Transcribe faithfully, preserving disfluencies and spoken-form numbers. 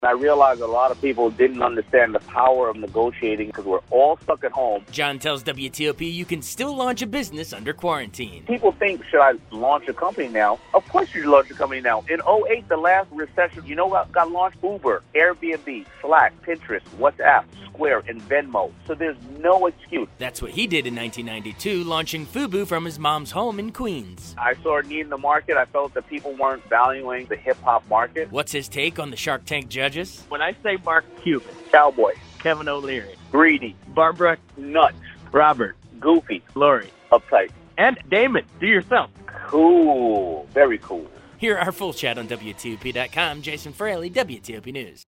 I realized a lot of people didn't understand the power of negotiating because we're all stuck at home. John tells W T O P you can still launch a business under quarantine. People think, should I launch a company now? Of course you should launch a company now. In oh eight, the last recession, you know what got launched? Uber, Airbnb, Slack, Pinterest, WhatsApp, Square, and Venmo. So there's no excuse. That's what he did in nineteen ninety-two, launching Fubu from his mom's home in Queens. I saw a need in the market. I felt that people weren't valuing the hip-hop market. What's his take on the Shark Tank judges? When I say Mark Cuban, Cowboy, Kevin O'Leary, Greedy, Barbara, Nuts, Robert, Goofy, Lori, Uptight, and Damon, do yourself. Cool. Very cool. Hear our full chat on W T O P dot com. Jason Fraley, W T O P News.